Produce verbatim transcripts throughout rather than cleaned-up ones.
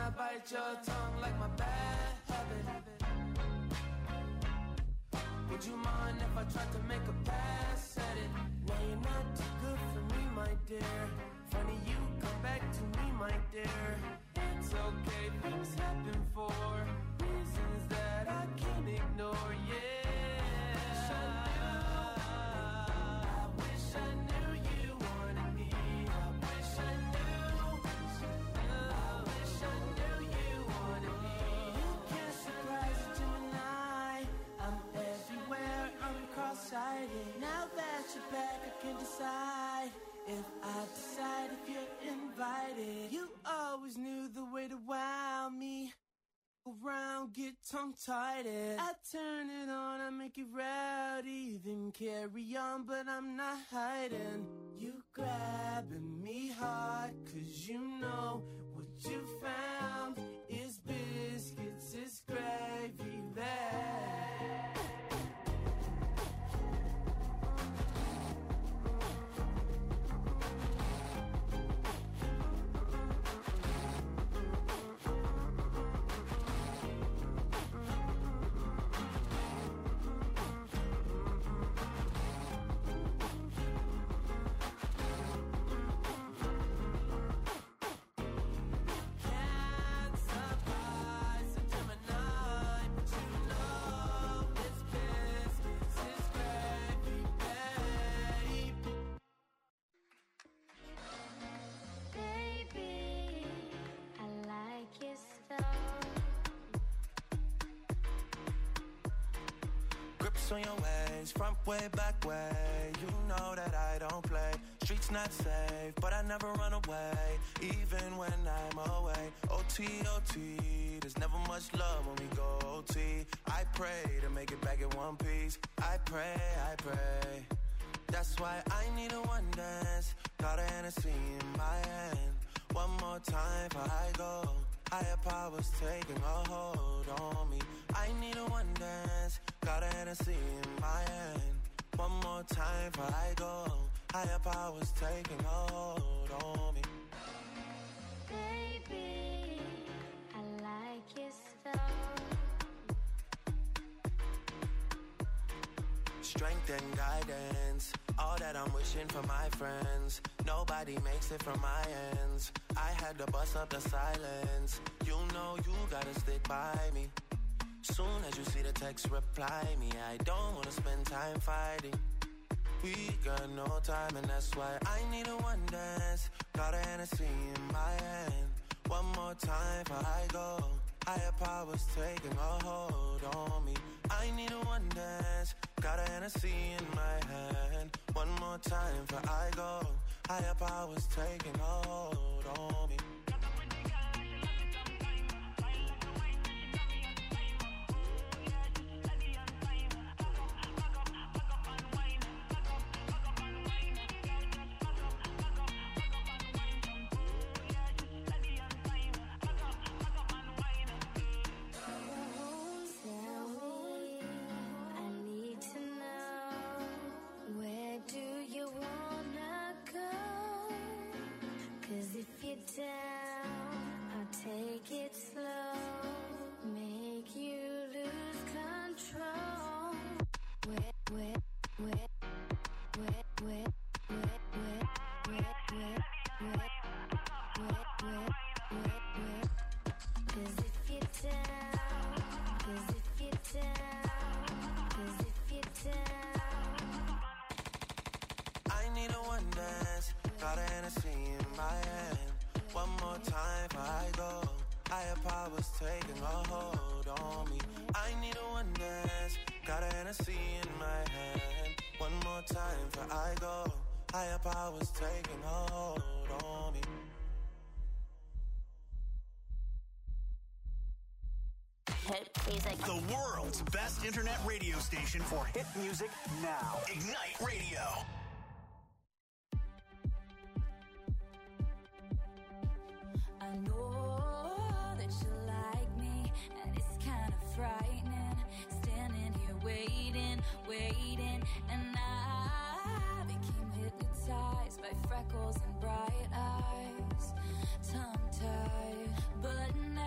I bite your tongue like my bad habit? Would you mind if I tried to make a pass at it? Now you're not too good for me, my dear. Funny you come back to me, my dear. It's okay, things happen for reasons that I can't ignore, yeah. Now that you're back, I can decide if I decide if you're invited. You always knew the way to wow me. Around, get tongue-tied. I turn it on, I make it rowdy. Then carry on, but I'm not hiding. You grabbing me hard, cause you know what you found is biscuits, is gravy there. On your ways, front way, back way. You know that I don't play. Streets not safe, but I never run away, even when I'm away. O T, O T, there's never much love when we go O T. I pray to make it back in one piece. I pray, I pray. That's why I need a one dance. Got a Hennessy in my hand. One more time before I go. Higher powers taking a hold on me. I need a one dance. Got a Hennessy in my hand. One more time before I go. Higher powers taking a hold on me. Baby, I like your stuff. Strength and guidance, all that I'm wishing for my friends. Nobody makes it from my ends. I had to bust up the silence. You know you gotta stick by me. Soon as you see the text, reply me. I don't wanna spend time fighting. We got no time and that's why I need a one dance. Got a Hennessy in my hand. One more time before I go. Higher powers taking a hold on me. I need a one dance. Got a Hennessy in my hand. One more time before I go. Higher powers taking a hold on me. Down, I'll take it slow, make you lose control. Wet, wet, wet, wet, wet, wet, wet, wet, wet, wet, wet, wet, wet, wet. 'Cause if you're down, 'cause if you're down, 'cause if you're down. I need a one dance, got a Hennessy in my hand. One more time before I go. Higher powers taking a hold on me. I need a one dance. Got a Hennessy in my hand. One more time before I go. Higher powers taking a hold on me. The world's best internet radio station for hit music now. Ignite Radio. I know that you like me, and it's kind of frightening. Standing here waiting, waiting, and I became hypnotized by freckles and bright eyes, tongue-tied. But now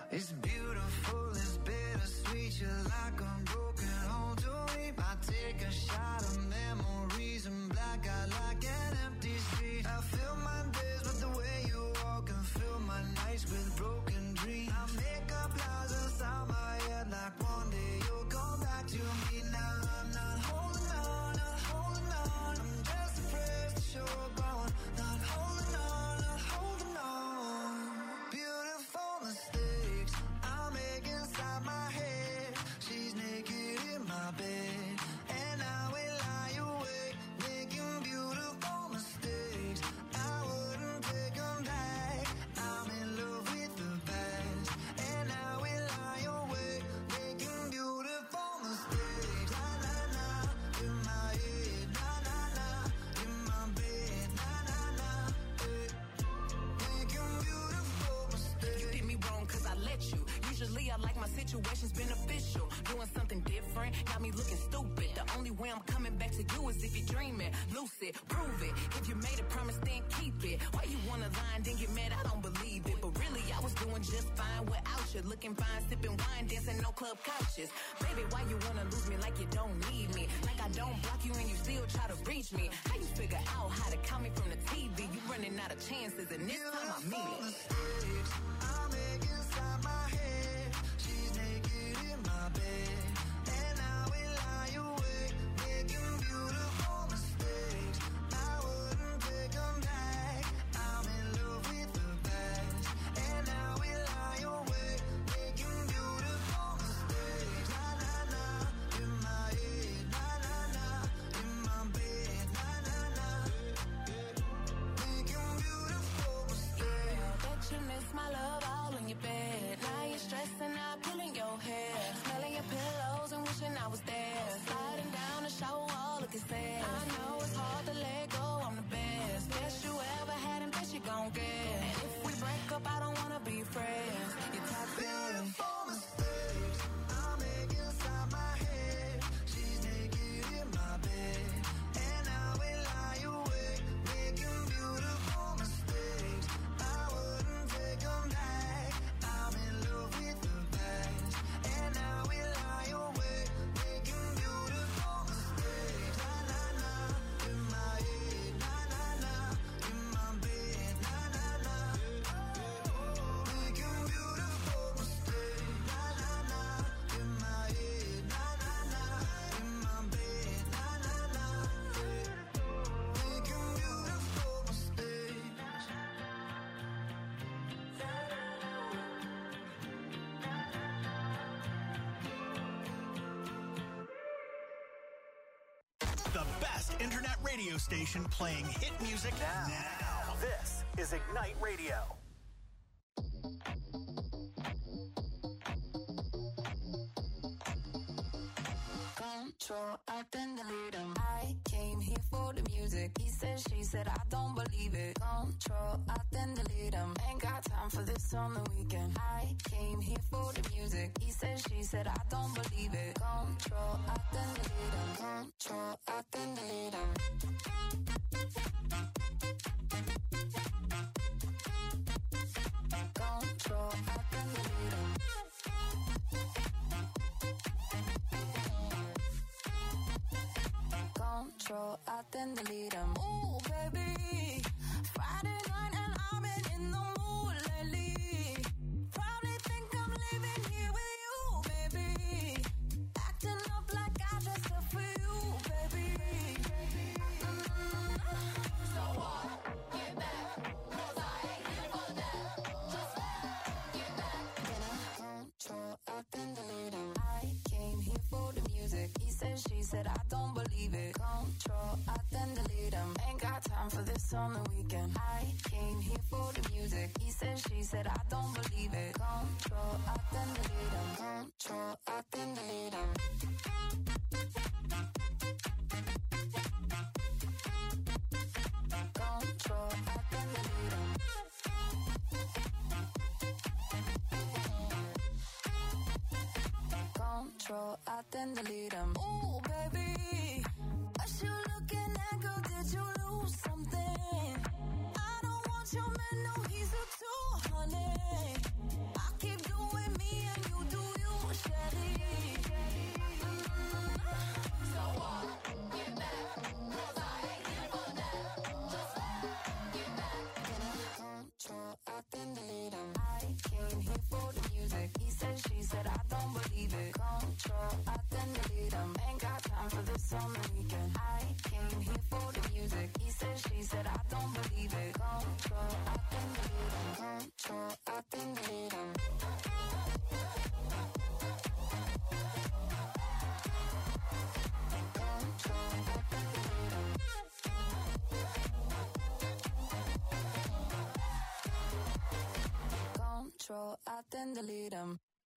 It's beautiful, it's bittersweet. You're like a broken home to me. I take a shot of memories and black out like an empty street. I fill my days with the way you walk and fill my nights with broken dreams. I make up lies inside my head like one day you'll come back to me. Now I'm not holding on, not holding on. I'm just afraid that you're gone. Not holding on, not holding on. Beautiful mistakes I make inside my head. She's naked in my bed, and I will lie awake, making beautiful mistakes. I wouldn't take them back. I'm in love with the past, and I will lie awake, making beautiful mistakes. Na na na, in my head. Na na na, in my bed. Na na na, eh. Making beautiful mistakes. You did me wrong cause I let you. Usually I like my situations beneficial. Doing something different, got me looking stupid. The only way I'm coming back to you is if you're dreaming. Lucid, prove it. If you made a promise, then keep it. Why you wanna lie and then get mad? I don't believe it. But really, I was doing just fine without you. Looking fine, sipping wine, dancing no club couches. Baby, why you wanna lose me like you don't need me? Like I don't block you and you still try to reach me. How you figure out how to count me from the T V? You running out of chances and this time I mean it. Mistakes I make inside my head. She's naked in my bed, and I will lie awake, making beautiful mistakes. I wouldn't take them back. I'm in love with the past, and I will lie awake, making beautiful mistakes. Na na na, in my head. Na na na, in my bed. Na na na, making beautiful mistakes. Bet you miss my love all in your bed. Now you're stressing out, pulling your hair, smelling your pillows and wishing I was there. Sliding down the shower wall, looking sad. I know it's hard to let go, I'm the best. Best you ever had and best you gon' get. And if we break up, I don't wanna be friends. You're toxic. Beautiful mistakes I make inside my head. She's naked in my bed, and I will lie awake, making beautiful mistakes. I wouldn't take them back. I'm in love with the past, and I will lie awake, making beautiful mistakes. Na na na, in my head. Na na na, in my bed. Na na na, making beautiful mistakes. Na na na, in my head. Na na na, in my bed. Na na na, making beautiful mistakes. The best internet radio station playing hit music now. now. This is Ignite Radio. Control, I then delete him. I came here for the music. He said, she said, I don't believe it. Control, I then delete him. Ain't got time for this on the weekend. I came here for the music. He said, she said, I don't believe it. Control, I then delete him. Control, I then delete him. Control, I then delete him. Control, I then delete him. Ooh, baby, Friday night and I've been in the mood lately. Probably think I'm living here with you, baby. Acting up like I dressed up for you, baby. Mm-hmm. So what? Get back, 'cause I ain't here for that. Just get back. Control, I then delete him. I came here for the music. He said, she said, I don't believe it. Control, I then delete him. Ain't got time for this on the weekend. I came here for the music. He said, she said, I don't believe it. Control, I then delete him. Control, I then delete him. Control, I then delete him. Control, I then delete him. Ooh, baby, what you looking at, girl? Did you lose something? I don't want your man, no, he's a two, honey. I keep doing control, I then delete them.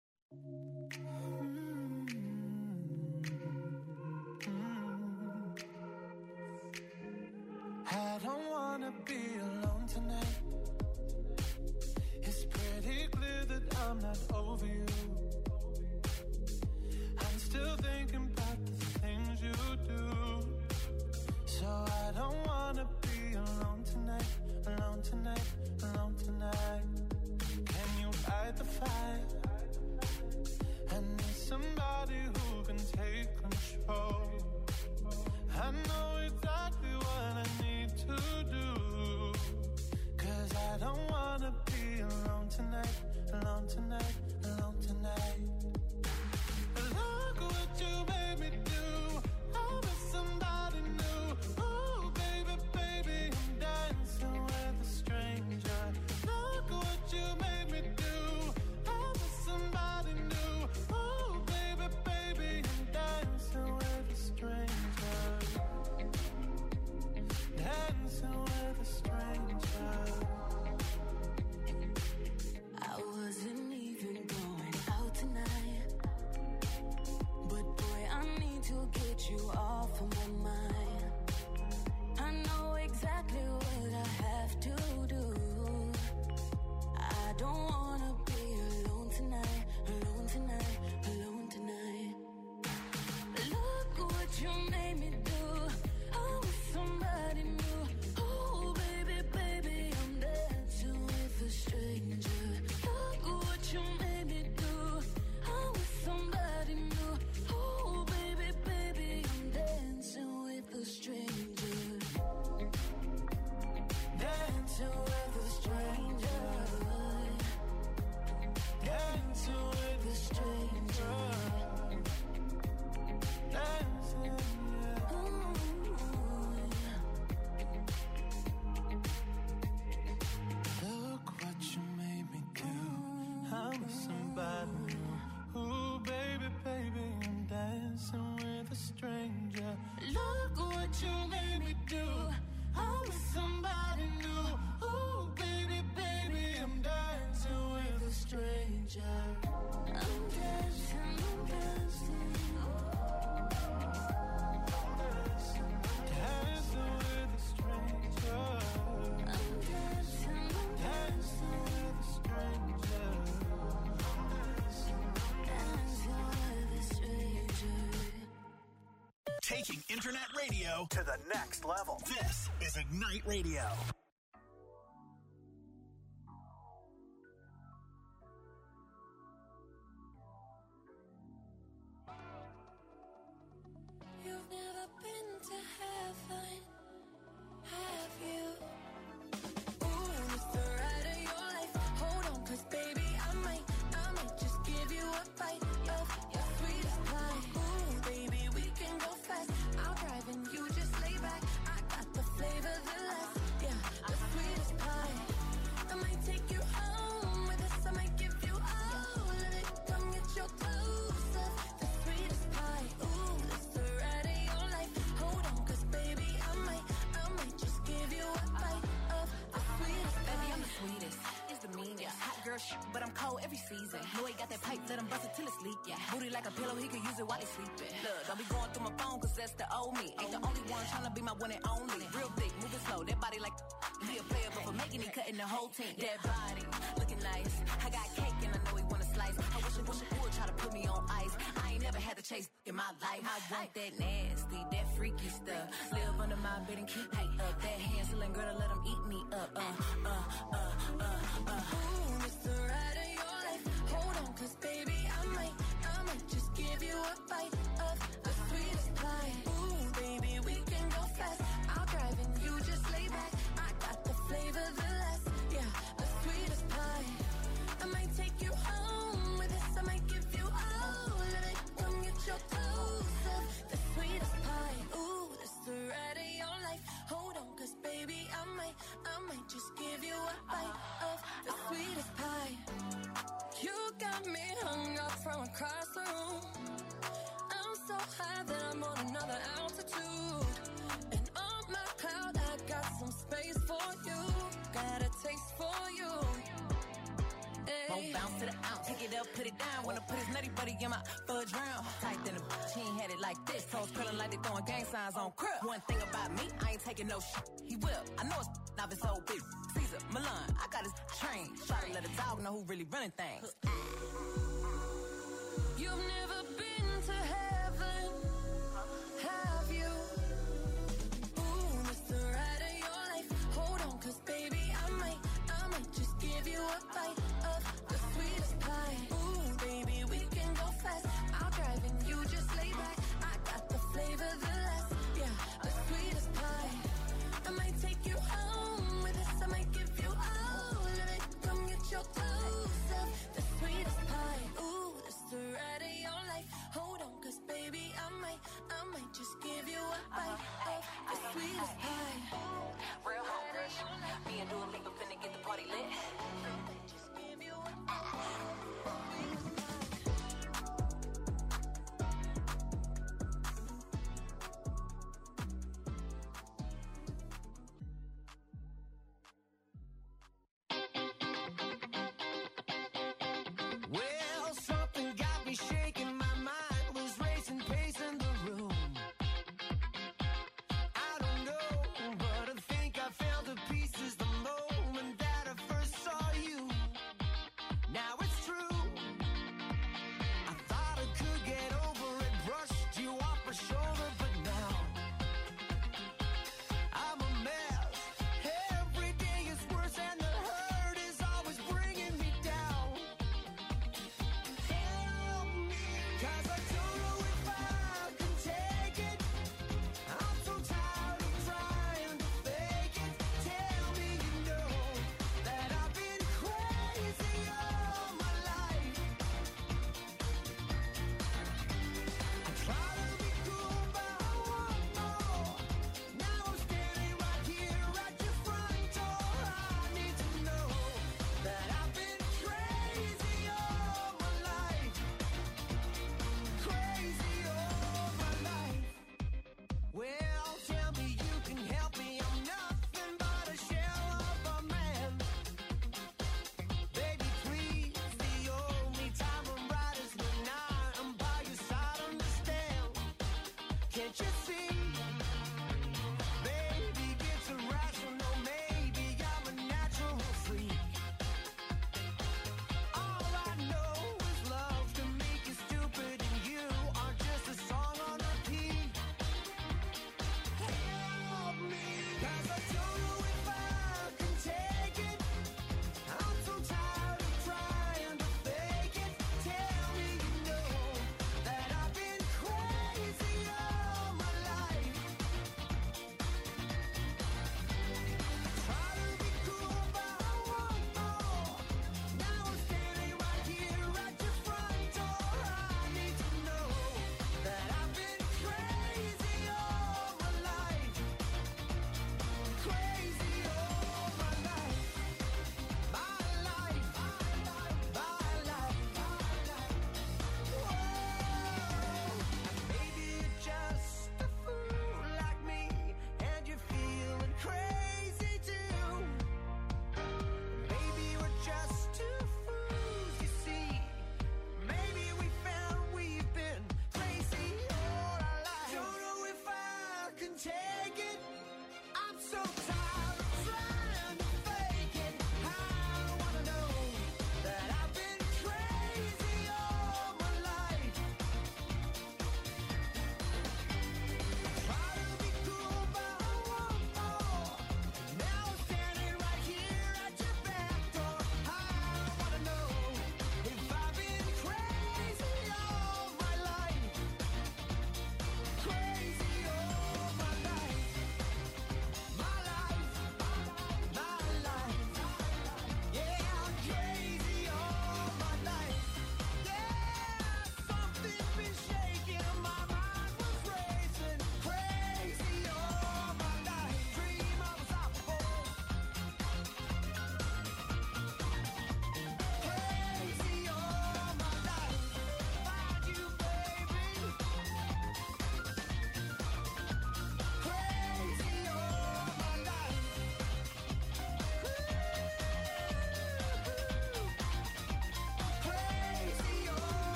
I don't wanna be alone tonight. It's pretty clear that I'm not over you. I'm still thinking about the things you do. So I don't wanna be alone tonight, alone tonight, alone tonight. Can you fight the fire? I need somebody who can take control. I know exactly what I need to do. Cause I don't wanna be alone tonight, alone tonight, alone tonight. Look what you made me do. I'm with somebody new. Ooh, baby, baby, I'm dancing with a stranger. Look what you made me do. I'm with somebody new. Ooh, baby, baby, I'm dancing with a stranger. Dancing with a stranger. I wasn't even going out tonight, but boy, I need to get you off of my mind. I know exactly what I have to do. I don't wanna be alone tonight, alone tonight, alone tonight. Look what you made me do. I'm with somebody new. Oh, baby, baby, I'm dancing with a stranger. Look what you made me do. I'm with somebody new. Oh, baby, baby, I'm dancing with a stranger. Dancing with a stranger. Dancing with A stranger. dancing, yeah. Look what you made me do. I'm with somebody new. Ooh, baby, baby, I'm dancing with a stranger. Look what you made me do. I'm with somebody new. Ooh, baby, baby, I'm dancing with a stranger. I'm dancing, I'm dancing. Dancing with a stranger. I'm dancing, I'm Dancing with a stranger. dancing with a stranger. Taking internet radio to the next level. This is Ignite Radio. You've never been to heaven, have you? Ooh, it's the ride of your life. Hold on, cause baby, I might, I might just give you a bite of your sweetest pie. Ooh, baby, we can go fast. I'll drive and you just lay back. I got the flavor, the last, yeah, the sweetest pie. I might take you home with us. I might give you all of it. Come get your clothes up. The sweetest pie. Ooh, it's the ride of your life. Hold on, cause baby, I might, I might just give you a bite of the sweetest pie. Baby, I'm the sweetest. It's the meanest. Hot girl shit, but I'm cold every season. Know he got that pipe, let him bust it till it's leak. Yeah. Booty like a pillow, he could use it while he's sleeping. Look, don't be going through my phone, cause that's the old me. Ain't the only one tryna be my one and only. Real thick, moving slow, that body like he a player, but for making it, cutting the whole team. That body, looking nice. I got cake and I know he wanna slice. I wish I wish I would try to put me on ice. I ain't never had to chase in my life. I want that nasty, that freaky stuff. Live under my bed and keep me up. That Hansel girl to let him eat me up. Uh, uh, uh, uh, uh. Ooh, it's the ride of your life. Hold on, cause baby, I might, I might just give you a bite of the sweetest pie. Ooh, baby, we can go fast. I'll drive and you just lay back. I got the flavor, the last, yeah, the sweetest pie. I might take you home with us. I might give you all of it. Come get your clothes up. The sweetest pie. Ooh, it's the ride of your life. Hold on, cause baby, I might, I might just give you a bite of the sweetest pie. You got me hung up from across the room. I'm so high that I'm on another altitude. And on my cloud, I got some space for you. Got a taste for you. Hey. My it up, put it down. Wanna put his nutty buddy in my fudge round. Tight than a bitch, he ain't had it like this. Toes curling like they throwing gang signs on crib. One thing about me, I ain't taking no shit. He will. I know it's not his old bitch. Caesar, Milan, I got his train. Try to let a dog know who really running things. You've never been to heaven, have you? Ooh, it's the ride of your life. Hold on, cause baby, I might, I might just give you a bite of the sweetest pie. Ooh, baby, we can go fast. I'll drive and you just lay back. I got the flavor, the last, yeah, the sweetest pie. I might take you home with us. I might give you all of it. Come get your clothes up. The sweetest pie. Ooh, it's the ride of your life. Hold on, cause baby, I might, I might just give you a bite of the sweetest pie. Real home rush. Me and Dua Lipa finna get the party lit. Just give you a bite.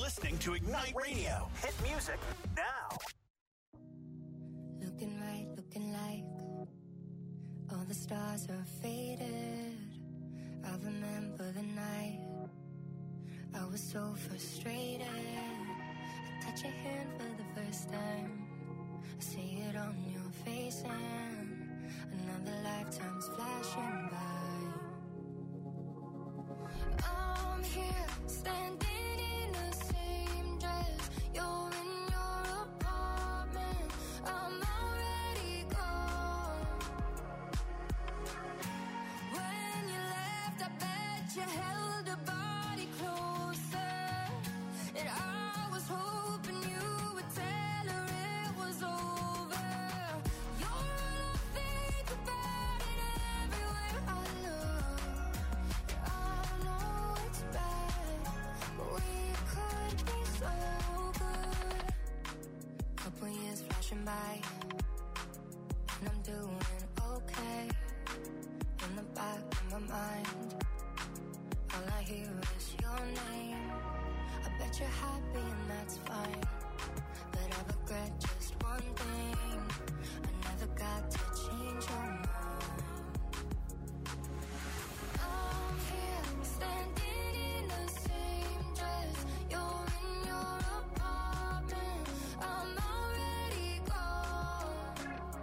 listening to Ignite Radio. Hit music now. Looking right, looking like all the stars are faded. I remember the night I was so frustrated. I touch your hand for the first time. I see it on your face and another lifetime's flashing by. I'm here, standing in the same dress. You're in your apartment. I'm already gone. When you left, I bet you held a body closer. And I was hoping you would tell her it was over. You're all I think about it everywhere I look. I know it's bad, but we could be so good. Couple years flashing by, and I'm doing okay. In the back of my mind, all I hear is your name. I bet you're happy and that's fine, but I regret just one thing. I never got to change your mind. I'm here, standing in the same dress. You're in your apartment. I'm already gone.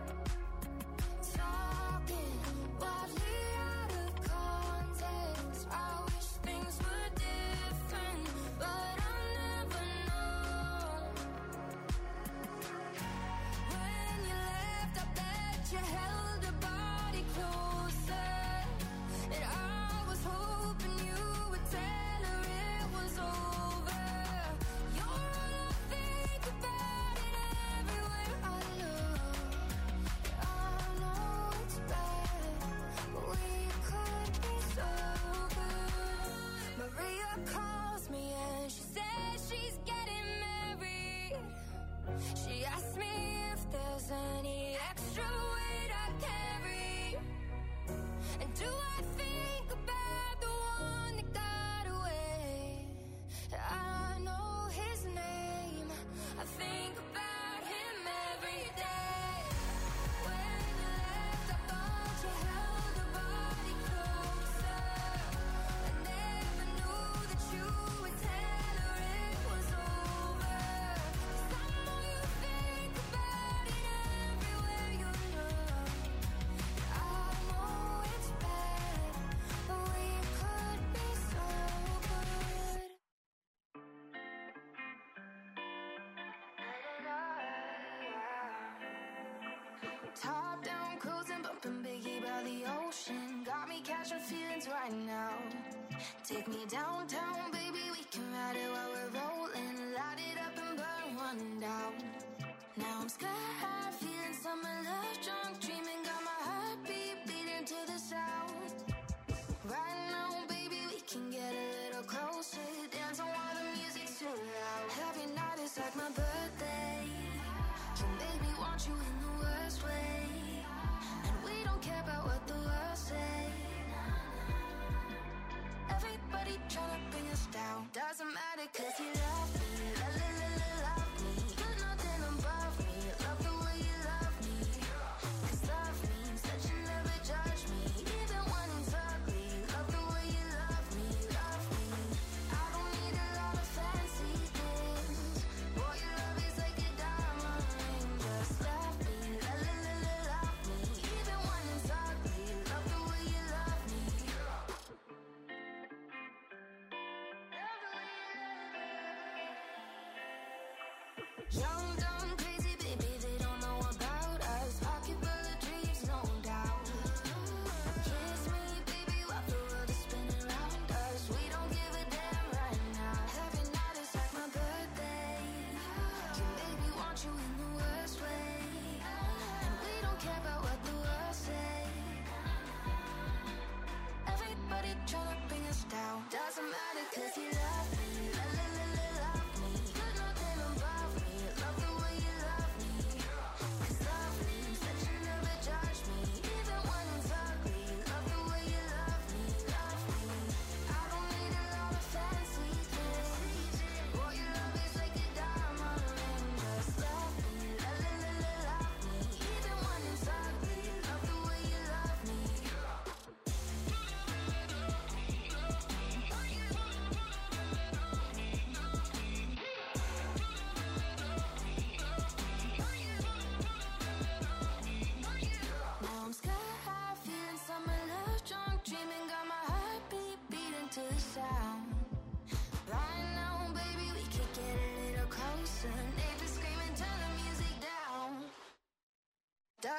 Talking wildly out of context. I wish things were different, but I'll never know. When you left, I bet you held a body closer. And I was hoping you would tell her it was over. You're all I think about it everywhere I look. I know it's bad, but we could be so good. Maria calls me and she says she's getting married. She asked me if there's any extra weight I carry. And do I think about the one that got away? I know his name. I think about him every day. When you left, I thought you held a body closer. I never knew that you would tell her it was over. 'Cause I know you think about it everywhere you look. I know it's bad, but we could be so good. Top down, cruising, bumping Biggie by the ocean. Got me catching feelings right now. Take me downtown, baby, we can ride it while we're rolling. Light it up and burn one down. Now I'm sky high, feeling summer love, drunk, dreaming, got my heartbeat beating to the sound. Right now, baby, we can get a little closer. Dance on while the music's too loud. Every night is like my birthday. You made me want you in the worst way. And we don't care about what the world say. Everybody tryna bring us down. Doesn't matter 'cause you love me. La la la la love me. You're nothing above me. Love the way you love me. 'Cause love means that you never judge me. Even when it's ugly. Love the way you love me. Love me. I don't need a lot of fancy things. Boy, your love is like a diamond ring. Just love me. La la la la love me. Even when it's ugly. Love the way you love me. Young, dumb, crazy, baby, they don't know about us. Pocket full of dreams, no doubt. Kiss me, baby, while the world is spinning around us. We don't give a damn right now. Every night is like my birthday. You made me want you in the worst way. And we don't care about what the world say. Everybody tryna bring us down. Doesn't matter 'cause you love me. La la la la love me. You're nothing above me. Love the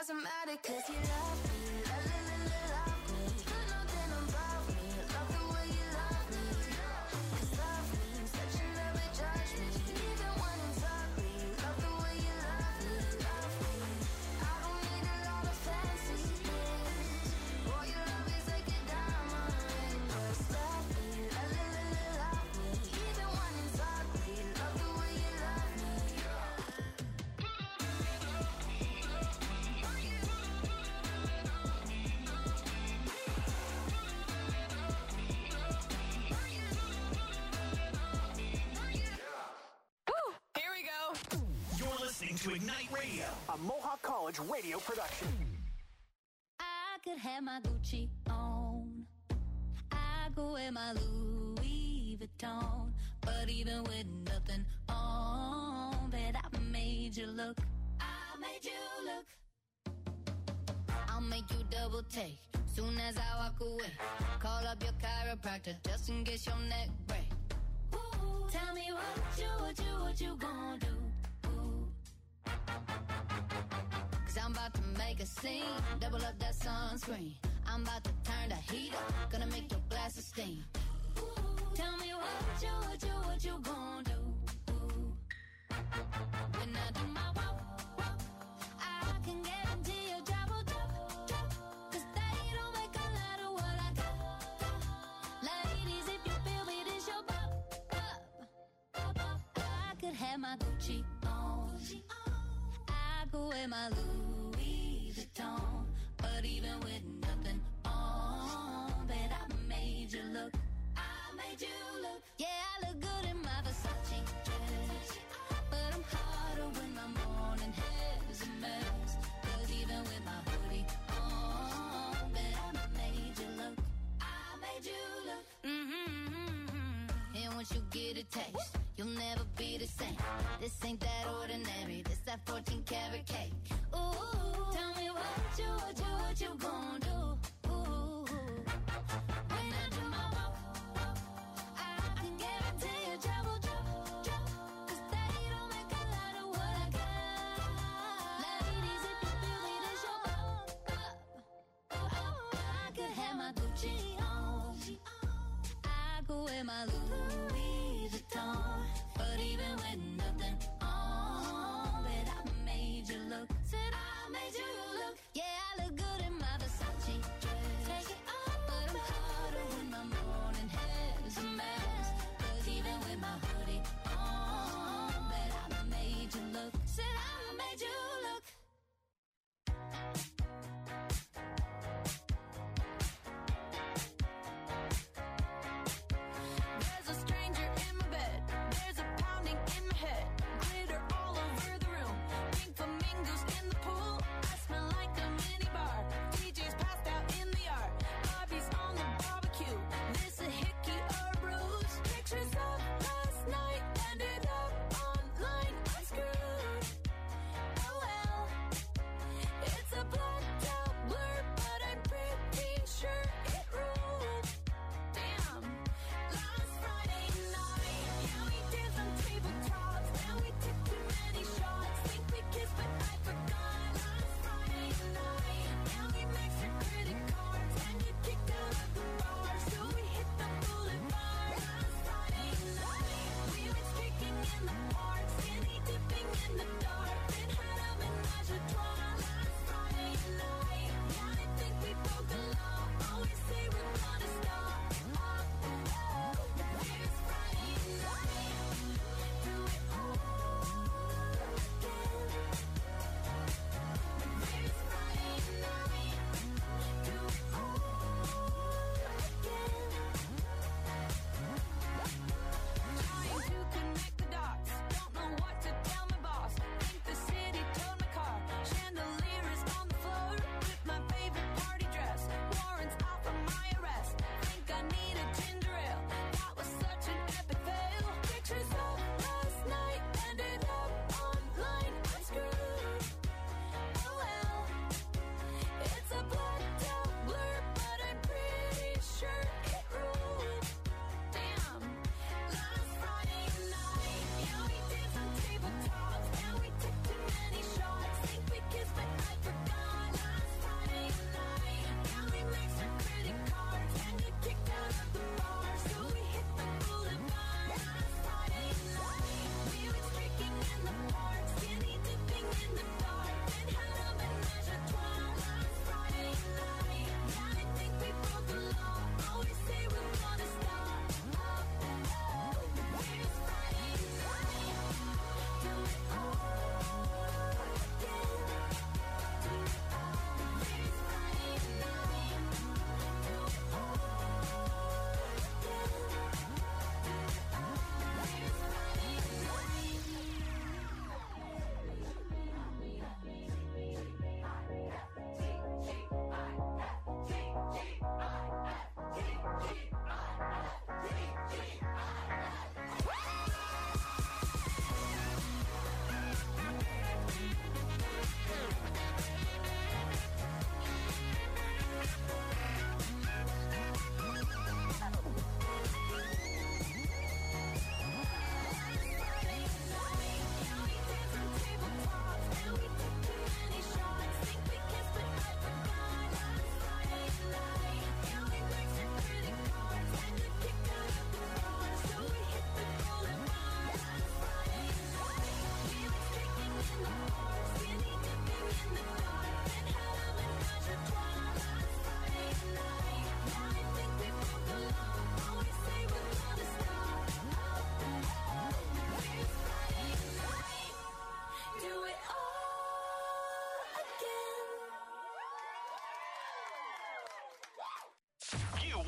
doesn't matter, cause you love me, love, love, love, love me. Got nothing above me, love the way you love me. Cause love means that you never judge me, even when it's ugly. Love the way you love me, love me. I don't need a lot of fancy things. All your love is like a diamond ring. Just love me, love, love, love, love me. Even when it's ugly, love the way you love me. Here we go. You're listening to Ignite Radio, a Mohawk College radio production. I could have my Gucci on. I go wear my Louis Vuitton. But even with nothing on, bet I made you look. I made you look. I'll make you double take soon as I walk away. Call up your chiropractor just in case your neck break. Ooh, tell me what you, what you, what you gonna do. Ooh. Cause I'm about to make a scene, double up that sunscreen. I'm about to turn the heat up, gonna make your glasses steam. Ooh, tell me what you, what you, what you gonna do. Ooh. When I do my walk, walk, I can guarantee your job will drop, drop. Cause they don't make a lot of what I got, got. Ladies, if you feel me, this your pop, pop, pop. I could have my Gucci on. I go wear my Louis Vuitton. But even with nothing on, bet I made you look. I made you look. Yeah, I look good in my Versace dress. But I'm hotter when my morning hair's a mess. Cause even with my hoodie on, bet I made you look. I made you look. Mm-hmm. And once you get a taste, you'll never be the same. This ain't that ordinary, this that fourteen karat cake. Ooh, tell me what you, what you, what you gonna do. Ooh, when I do my walk, walk, I can guarantee your job will drop, drop. Cause they don't make a lot of what I got. Ladies, if you feel me, this your pop, pop, pop. I could have my Gucci on. I go wear my Louis Vuitton. But even with nothing on, bet I made you look. Said I made you look. Yeah, I look good in my Versace dress. Take it off, but I'm hotter when my morning hair's a mess. Cause even with my hoodie on, bet I made you look. Said I made you look. There's a stranger in my bed. There's a pounding in my head. Glitter all over the room. Pink flamingos in the pool. I smell like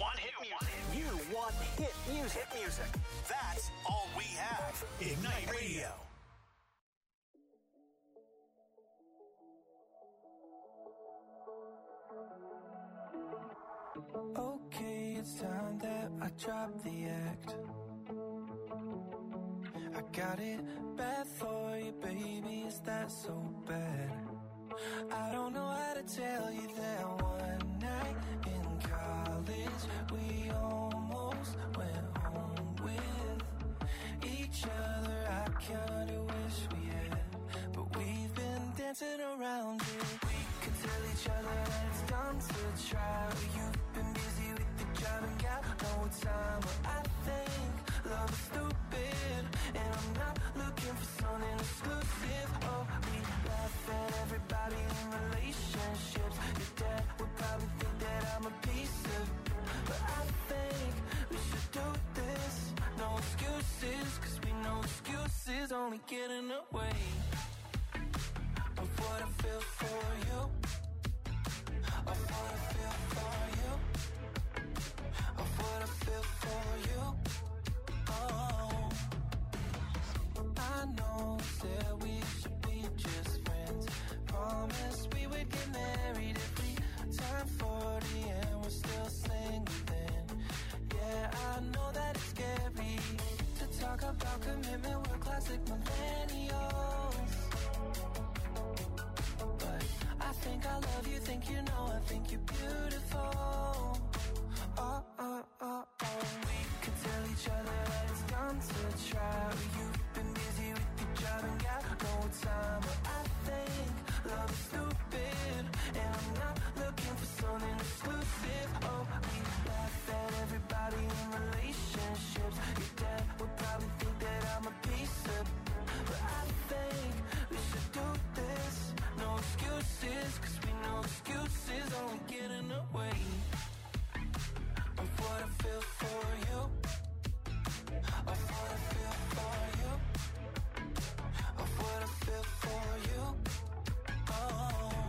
want hit music. You want hit music. Hit music. That's all we have. Ignite Radio. Okay, it's time that I drop the act. I got it bad for you, baby, is that so bad? I don't know how to tell you that one night in college we almost went home with each other. I kinda wish we had, but we've been dancing around it. We could tell each other that it's dumb to try, but you've been busy with the job and got no time. But I think love is stupid, and I'm not looking for something exclusive. Oh, we laugh at everybody in relationships. Your dad would probably think that I'm a piece of, but I think we should do this. No excuses, cause we know excuses only get in the way of what I feel for you, of what I feel for you, of what I feel for you. Oh, I know that we should be just friends. Promise we would get married if we turn forty and we're still single then. Yeah, I know that it's scary to talk about commitment, we're classic millennials. But I think I love you, think you know, I think you're beautiful. Oh, oh, oh, oh. We could tell each other that it's dumb to try, but you've been busy with your job and got no time. But I think love is stupid, and I'm not looking for something exclusive. Oh, we laugh at everybody in relationships. Your dad would probably think that I'm a piece of, but I think we should do this. No excuses, cause we know excuses only get in the way of what I feel for you, of what I feel for you, of what I feel for you. Oh,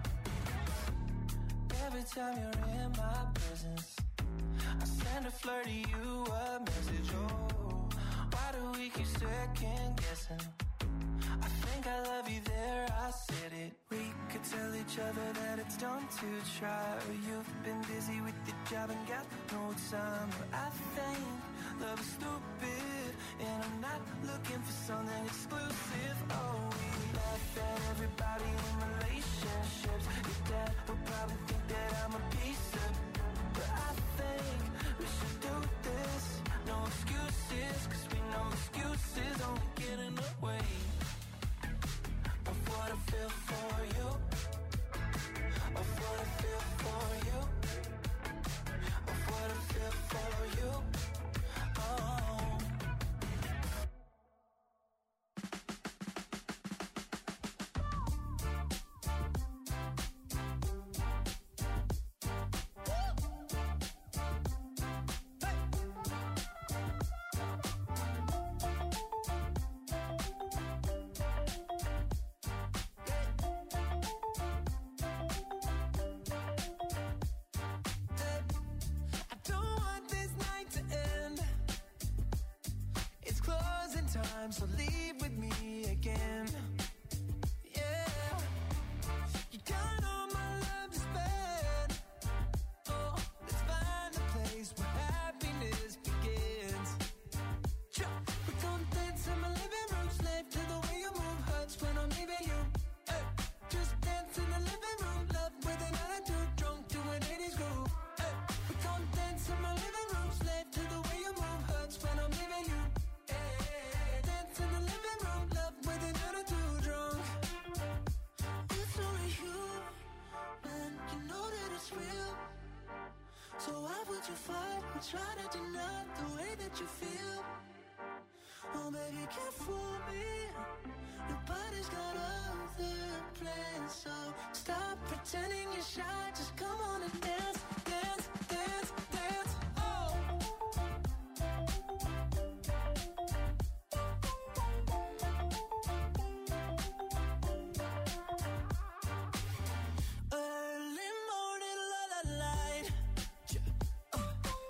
every time you're in my presence, I send a flirty you a message. Oh, why do we keep second guessing? I think I love you there, I said it. We could tell each other that it's dumb to try, but you've been busy with your job and got no time. But I think love is stupid, and I'm not looking for something exclusive. Oh, we laugh at everybody in relationships. Your dad would probably think that I'm a piece of, but I think we should do this. No excuses, cause we know excuses only get in the way of what I feel for you, of what I feel for you, of what I feel for you. Oh. Time, so leave with me again. Yeah, you got all my love to spend. Oh, let's find a place where happiness begins. We don't dance in my living room, slave to the way you move hurts when I'm leaving you. Hey, just dance in the living room, love with an attitude, drunk to an eighties groove. Hey, we don't dance in my living room, slave to the way you move hurts when I'm leaving you. So why would you fight or try to deny the way that you feel? Oh baby, can't fool me. Your body's got other plans, so stop pretending you're shy. Just come on and dance, dance, dance, dance. Oh. Early morning, la la light.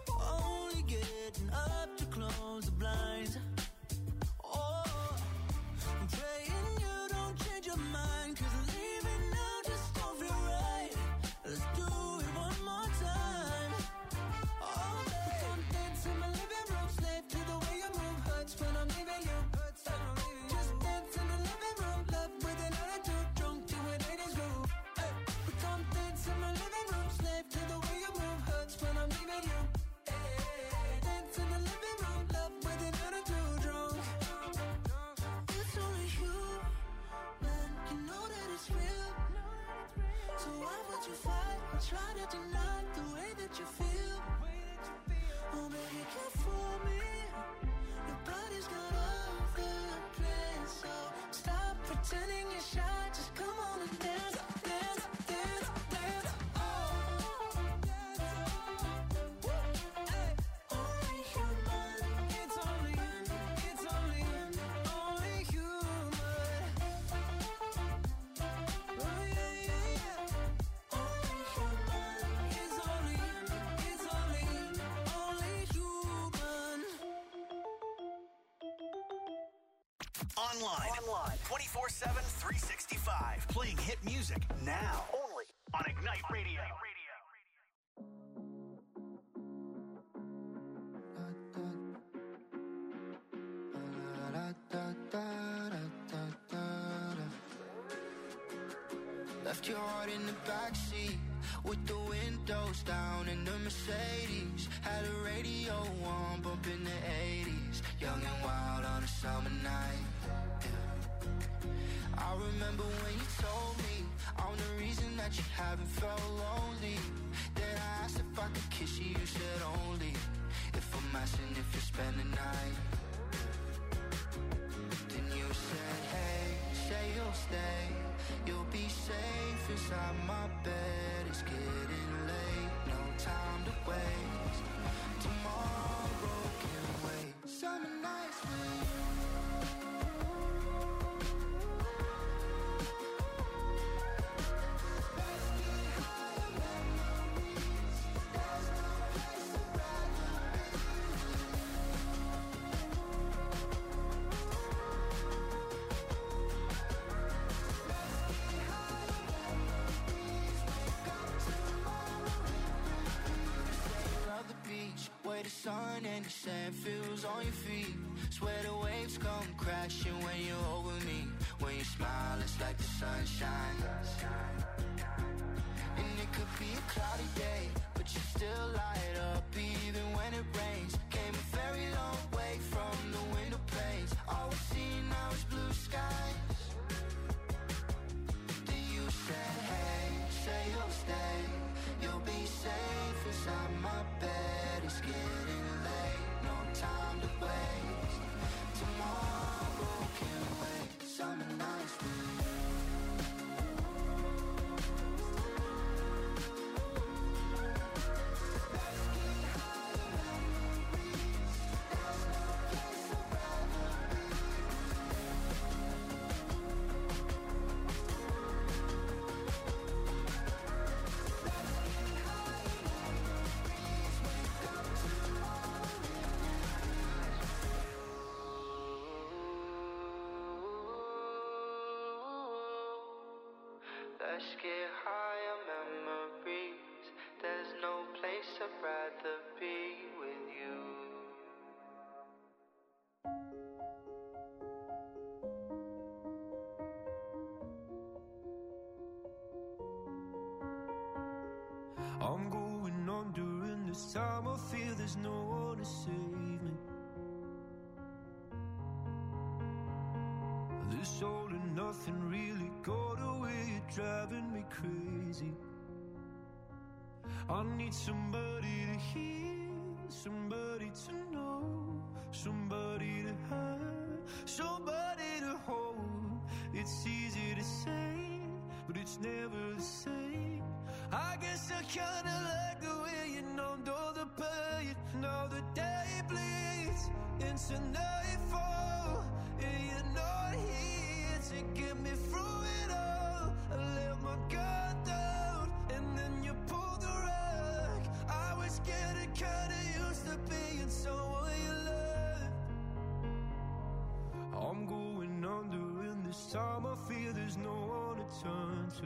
I'm leaving you. Hey, dance in the living room, love with another too drunk. It's only you, man, you know that it's real. So why would you fight or try to deny the way that you feel? Oh, baby, you can't fool me. Your body's got other plans, so stop pretending you're shy. Just come on and dance, dance, dance, dance. Oh, hey, only human. It's only, it's only, only human. Oh yeah, yeah, yeah. Only human. It's only, it's only, only human. Online. Online. twenty-four seven, three sixty-five. Playing hit music now. Only on Ignite Radio. Left your heart in the backseat with the windows down in the Mercedes. Had a radio on, bumping the eighties. Young and wild on a summer night. Yeah. I remember when you told me I'm the reason that you haven't felt lonely. Then I asked if I could kiss you, you said only if I'm asking if you spend the night. Then you said, hey, say you'll stay. You'll be safe inside my bed. It's getting late, no time to waste. Tomorrow can wait. Summer nights with you. Let's get higher memories. There's no place I'd rather be with you. Where the sun and the sand feels on your feet. Swear the waves come crashing when you're over me. When you smile, it's like the sunshine. And it could be a cloudy day, but you still light up even when it rains. Came a very long way from the window panes. All we see now is blue skies. Then you said, hey, say you'll stay. You'll be safe inside my bed. It's getting late, no time to waste. Tomorrow can wait. Summer nights with you. Let's get higher memories. There's no place I'd rather be Let's get higher memories. Wake up tomorrow. Let's get higher memories. There's no place I'd rather be with you. I'm going on during this time. I feel there's no one to save me. This all and nothing really got away. You're driving me crazy. I need somebody to hear, somebody to know, somebody to have, somebody to hold. It's easy to say, but it's never the same. I guess I kinda like the way you numbed all the pain. Now the day bleeds into nightfall, and you're not here to get me through it all. I let my guard down, and then you pulled the rug. I was getting kinda used to being someone you loved. I'm going under, and this time I feel there's no one to turn to.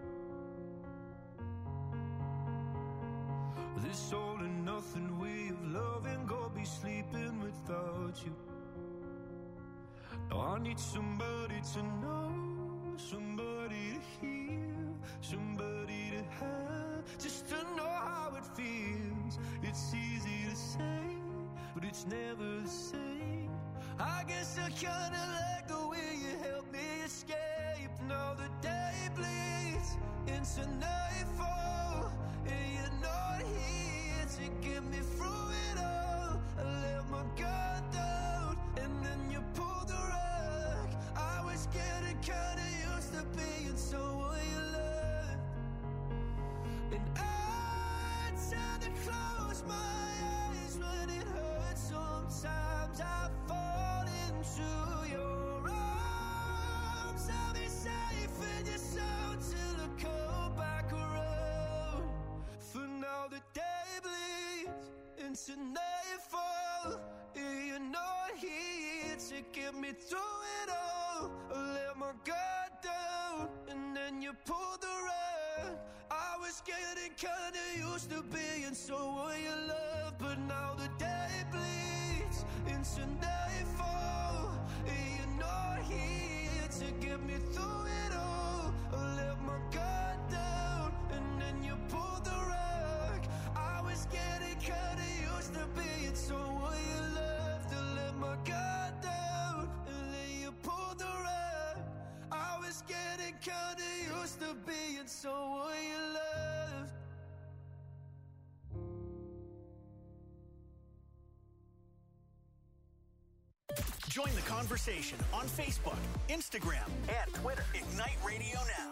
This all and nothing way of loving, go be sleeping without you. Now I need somebody to know, somebody to hear, somebody to have, just to know how it feels. It's easy to say, but it's never the same. I guess I kinda like the way you help me escape. Now the day bleeds into nightfall, and you're not here to get me through it all. I let my guard down, and then you pulled the rug. I was getting kinda used to being someone you loved, and I tend to close my eyes when it hurts. Sometimes I fall into your arms. I'll be safe in your soul till I come back around. For now the day bleeds into nightfall, and you're not here to get me through it all. I let my guard down, and then you pulled the rug. I was getting kinda used to being someone you love, but now the day bleeds into nightfall, and you're not here to get me through it all. I let my guard down, and then you pulled the rug. I was getting kinda used to being someone you loved. I let my guard down, and then you pulled the rug. I was getting kinda used to being someone you loved. Join the conversation on Facebook, Instagram, and Twitter. Ignite Radio Now.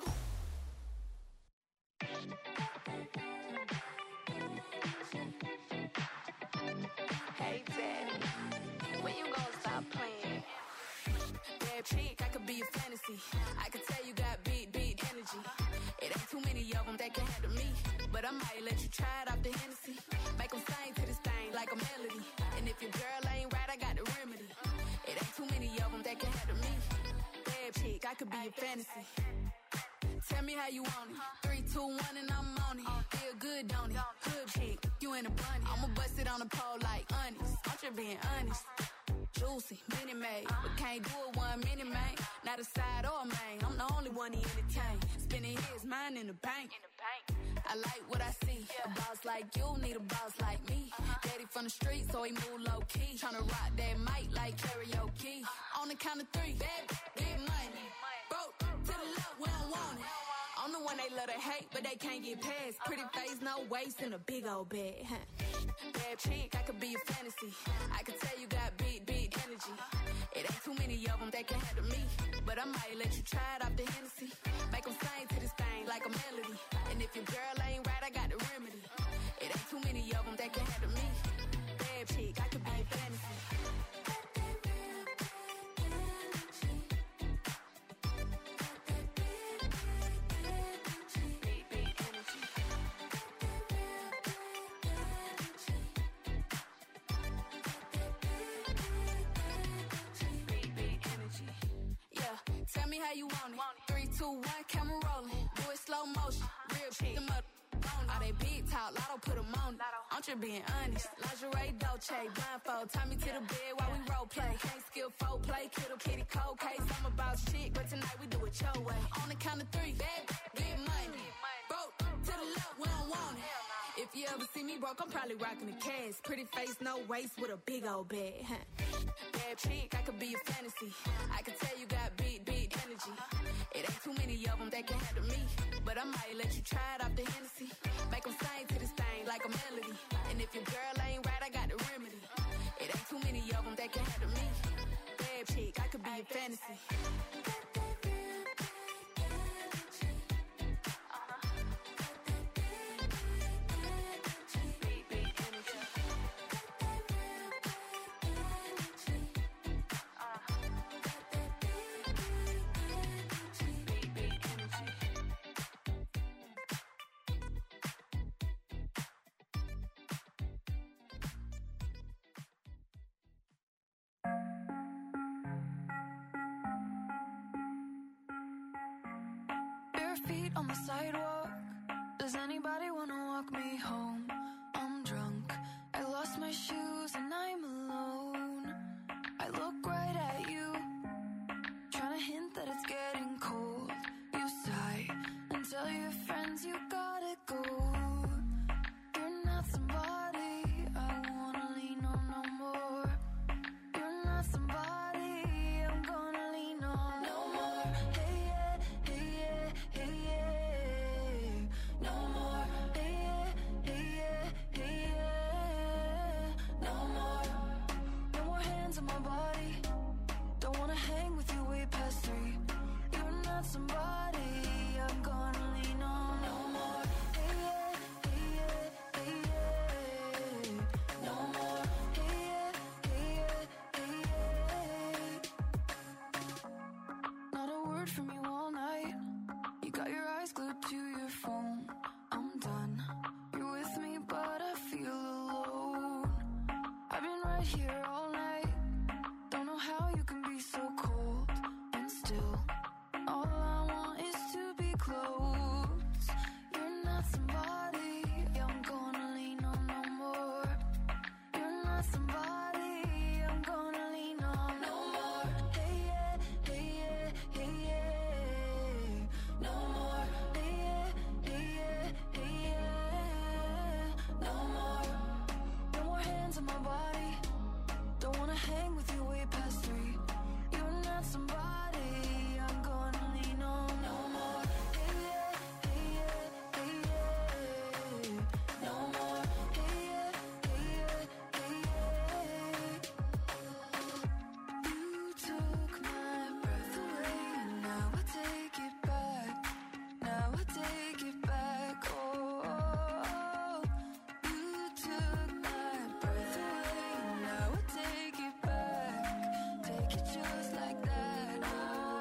Hey, Daddy, when you gonna stop playing? Bad chick, I could be a fantasy. I could tell you got big, big energy. It ain't too many of them that can handle me, but I might let you try it off the Hennessy. Make them sing to this thing like a melody. And if your girl ain't right, I got the remedy. It ain't too many of them that can handle me. Bad chick, I could be a fantasy. Tell me how you want it. Three, two, one, and I'm on it. Feel good, don't it? Hood chick, you in a bunny. I'ma bust it on the pole like honest. I'm just being honest. Juicy, mini made, but can't do it one minute, man. Not a side or a main. I'm the only one he entertain. Spending his mind in the bank. I like what I see. A boss like you need a boss like me. Daddy from the street, so he move low key. Tryna rock that mic like karaoke. On the count of three, bad, big money. Broke to the left, we don't want it. I'm the one they love to hate, but they can't get past. Pretty face, no waist, and a big old bag. Bad chick, I could be a fantasy. I could tell you got big, big energy. It ain't too many of them that can handle me, but I might let you try it off the Hennessy. Make them sing to this thing like a melody. And if your girl ain't right, I got the remedy. It ain't too many of them that can handle me. Bad chick, I could be a fantasy. Tell me how you want it. Three, two, one, camera rolling. Do it slow motion. Real shit. Them up. All they big talk, Lotto put them on it. I'm just being honest. Lingerie, Dolce, blindfold. Tie me to the bed while we role play. Can't skill folk play. Kiddo, kitty, cold case. I'm about shit, but tonight we do it your way. On the count of three, bad, big money. Broke to the left, we don't want it. If you ever see me broke, I'm probably rocking the cash. Pretty face, no waist, with a big old bag. Bad chick, I could be a fantasy. I could tell you got big, big energy. It ain't too many of them that can handle me, but I might let you try it off the Hennessy. Make them sing to this thing like a melody. And if your girl ain't right, I got the remedy. It ain't too many of them that can handle me. Bad chick, I could be a fantasy. Feet on the sidewalk. Does anybody wanna walk me home? I'm drunk. I lost my shoes and I'm alone. I look right at you, trying to hint that it's getting cold. You sigh and tell your friends you gotta go. You're not somebody right here all night. Don't know how you can be so cold and still. All I want is to be close. You're not somebody I'm gonna lean on no more. You're not somebody I'm gonna lean on no more. Hey yeah, hey yeah, hey yeah. No more. Hey yeah, hey yeah, hey yeah. No more. No more hands on my body. Don't wanna hang with you way past three. You're not somebody I'm gonna lean on no more. Hey yeah, hey yeah, hey yeah. No more. Hey yeah, hey yeah, hey yeah. You took my breath away, and now I take it back. Now I take it back. Oh, you took my breath away, and now I take it back. Take it just like that. Ah,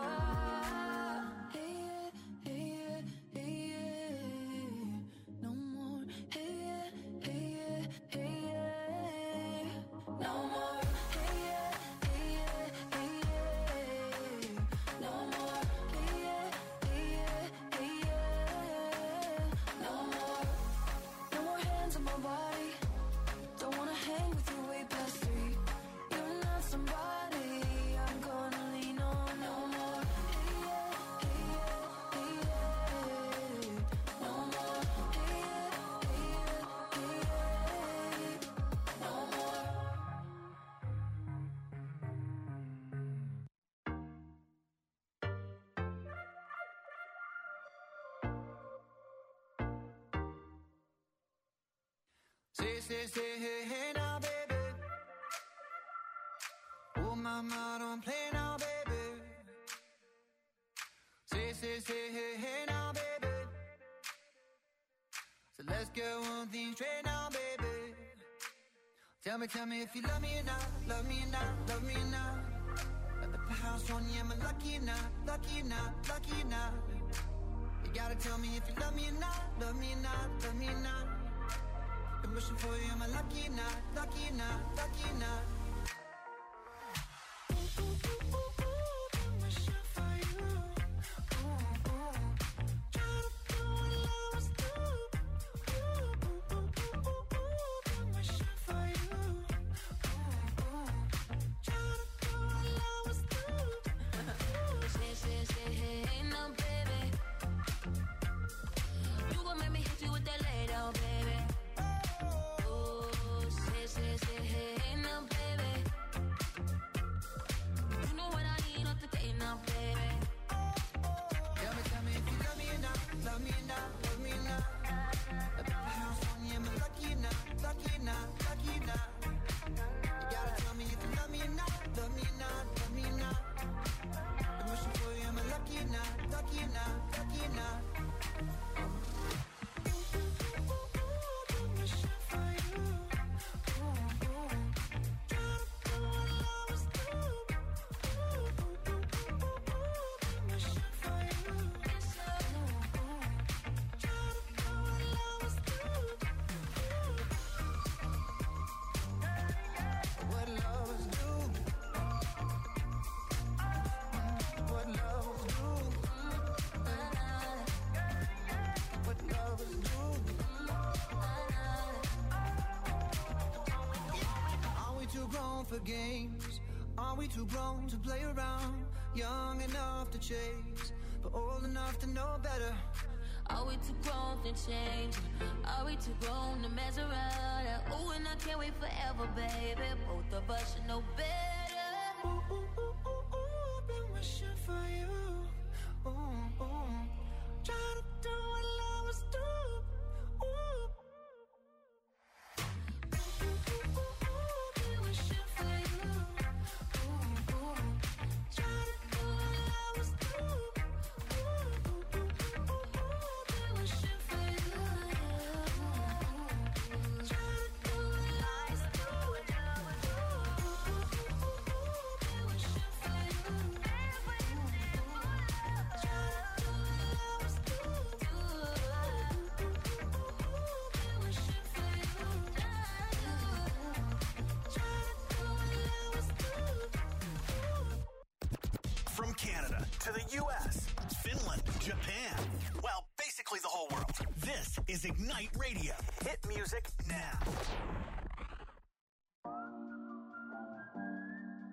hey yeah, hey yeah, hey yeah. No more. Hey yeah, hey yeah, hey yeah. No more. Hey yeah, hey yeah, hey yeah. No more. Hey yeah, hey yeah, hey yeah. No more. No more hands on my body. Don't wanna hang with you way past three. You're not somebody I'm gonna lean on no more. Hey yeah, hey yeah, hey yeah. No more. Hey yeah, hey yeah, hey yeah. No more. Say, say, say, hey, hey now, baby. Oh, mama, don't play now, baby. Say, say, say, hey, hey now, baby. So let's get one thing straight now, baby. Tell me, tell me if you love me or not, love me or not, love me or not. At the house on you, am I lucky or not, lucky or not, lucky or not? You gotta tell me if you love me or not, love me or not, love me or not. I'm wishing for you, am I lucky or not, lucky or not, lucky or not? Ooh, ooh, ooh, ooh, ooh, I'm wishing for you. Ooh, ooh. Try to do what lovers do. Ooh, ooh, ooh, ooh, ooh, ooh, I'm wishing for you. Ooh, ooh. Try to do what lovers do. Say, say, say, hey, hey, now, baby. You gon' make me hit you with that lay down, baby. Oh, say, say, say, hey, hey, now, baby. You know what I need off the day now, baby. Tell me, tell me if you love me or not, love me or not, love me or not. At the house on you, am I lucky or not, lucky or not, lucky or not? You gotta tell me if you love me or not, love me or not, love me or not. I'm wishing for you, am I lucky or not, lucky or not, lucky or not? I'm wishing for you. Ooh, ooh. Try to do what lovers do. Ooh, ooh, ooh, ooh, ooh. I'm wishing for you. Ooh, ooh. Try to do what lovers do. What lovers do. What lovers do. What lovers do. Are we too grown for games? Are we too grown to play around? Young enough to chase, but old enough to know better. Are we too grown to change? Are we too grown to mess around? Ooh, and I can't wait forever, baby. Both of us should know better. Ooh, ooh, ooh, ooh, ooh, been wishing for you. Ooh, ooh. Try to do what lovers do. Ooh. Ooh, ooh, ooh, ooh, ooh, been wishing for you. Ooh, ooh. Try to do what lovers do. Ooh, ooh, ooh, ooh, ooh, been wishing for you. Try to do what lovers do. Ooh, ooh, ooh, ooh, been wishing to the U S, Finland, Japan. Well, basically the whole world. This is Ignite Radio. Hit music now.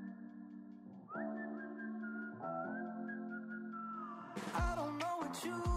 I don't know what you